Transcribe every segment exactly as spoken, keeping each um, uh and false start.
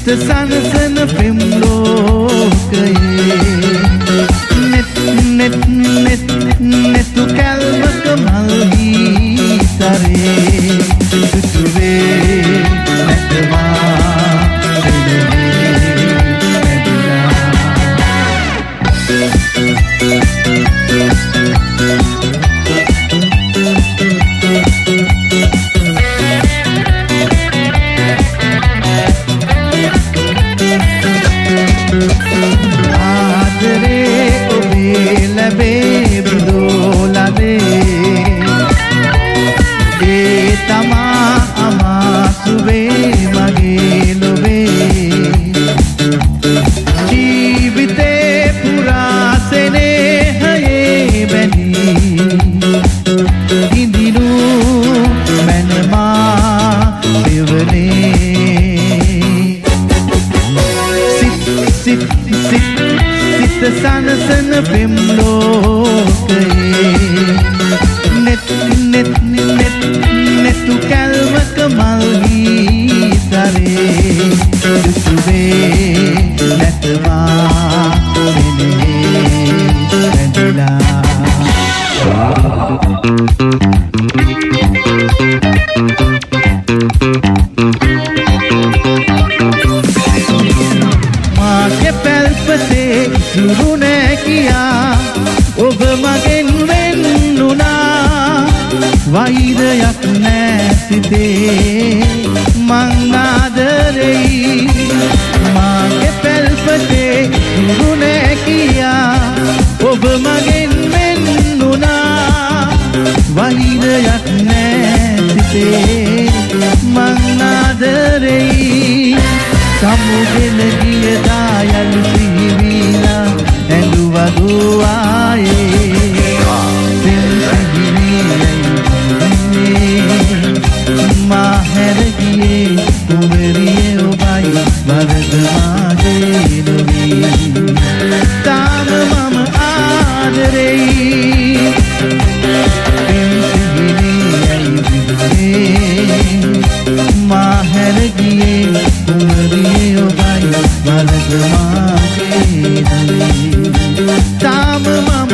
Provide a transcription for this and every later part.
සනසන පෙම් ලෝකයේ net net net netu කැල්මක මල්හි සරේ සුසුවේ නැතවා සනසන පෙම් ලෝකයේ net net net netu කැල්මක මල්හි සරේ සුසුවේ නැතවා මෙනෙහි රැඳිලා මාගේ පැල්පතේ සුරු නැකියා ඔබ මගෙන් වෙන්නුනා වෛරයක් නැසිතේ මං ආදරෙයි මාගේ පැල්පතේ සුරු නැකියා ඔබ මගෙන් වෙන්නුනා වෛරයක් නැසිතේ මං ආදරෙයි සමුගෙන ගිය දායලු සිහිවිලා ඇඬුවා දුවායේ මා හැර ගියේ කුමරියේ ඔබයි වරද මාගේ නොවී තාම මම ආදරෙයි මා හැර ගියේ කුමරියේ ඔබයි වරද මාගේ නොවී තාම මම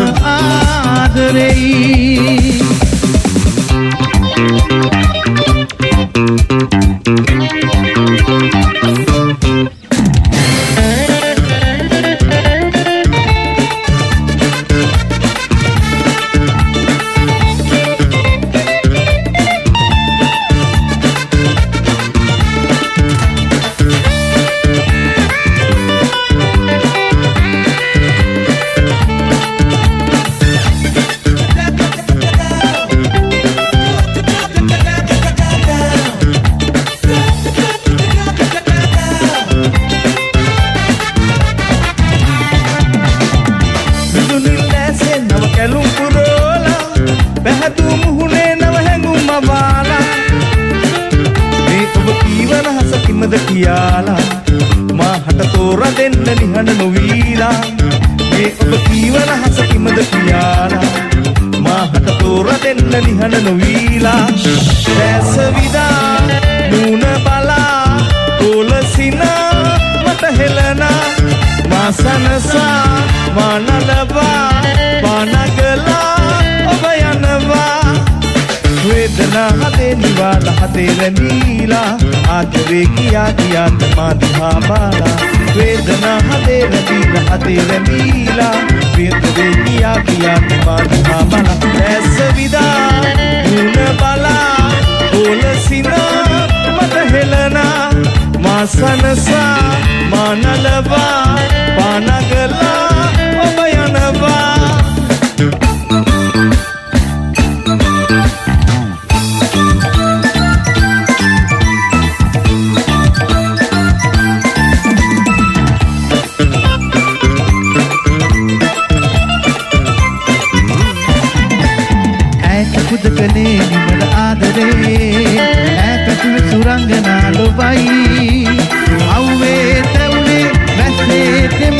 ආදරෙයි කියාලා මා හට තෝරා දෙන්න නිහඬ නොවීලා මේ ඔබ කීවන හස කිමද කියාලා මා හට තෝරා දෙන්න නිහඬ නොවීලා දැස විදා නුන බලා තෝලසිනා මට හෙලනා මා සනසා මා නලවා පානගලා ඔබ යනවා වේදනා හදේ නිවාල හදේ රැඳීලා ආදරේ කියා කියා තමා දිහා බාලා වේදනා හදේ රැඳීලා හදේ රැඳීලා වේදනේ කියා කියා තමා දිහා බාලා ඇස විදා මුණ බලා තෝලසිනා මට හෙලනා මා සනසා මා නලවා පානගලා ඔබ යනවා පුදකනේ නිමල ආදරේ ඈතකුව සුරංගනා ලොබයි අව්වේ තැවුනේ වැස්සේ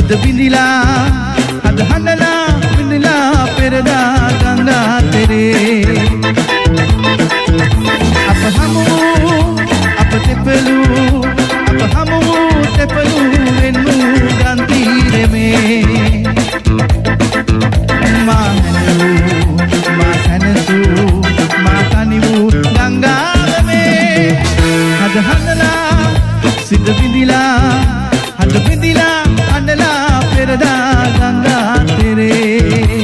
සිත විඳිලා අද හඬලා විඳිලා පෙරදා ගංගා තෙරේ අප හමු අප තෙපලු අප හමු තෙපලු වෙන්නු ගන් තීරමේ මා හැනු මා සනසු මා කනිවු ගංගාවේ අද හඬලා සිත විඳිලා අද විඳිලා හඬලා පෙරදා ගංගා තෙරේ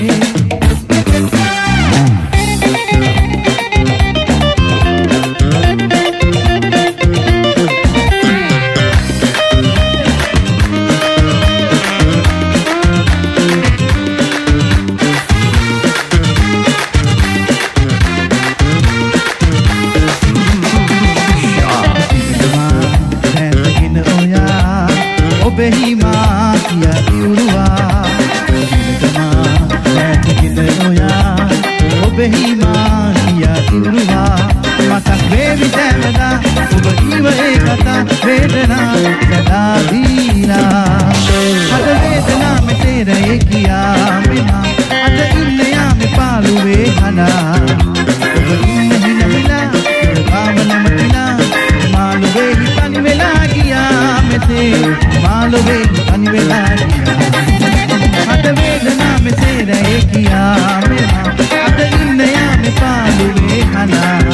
ඔබෙහි මා කියා ඉවුරුවා දිනකමා දැකගෙන ඔයා ඔබෙහි මා කියා ඉවුරුවා මතක් වේවි දැමදා ඔබ ඊවේ කතා වේදනා සදා දීලා අද වේදනා මෙතෙරේ කියා මෙනා අද ඉන්නේ යාමේ පාළුවේ හනා ඔබ ඉන්නේ හිනමිලා භාවනම කිනා මාළුවේ හිපනි වෙලා ගියා මෙතේ මාළුවේ හිපනි වෙලා ගියා අද වේදනා මෙතෙරේ කියා මෙනා අද ඉන්නේ යාමේ පාළුවේ හනා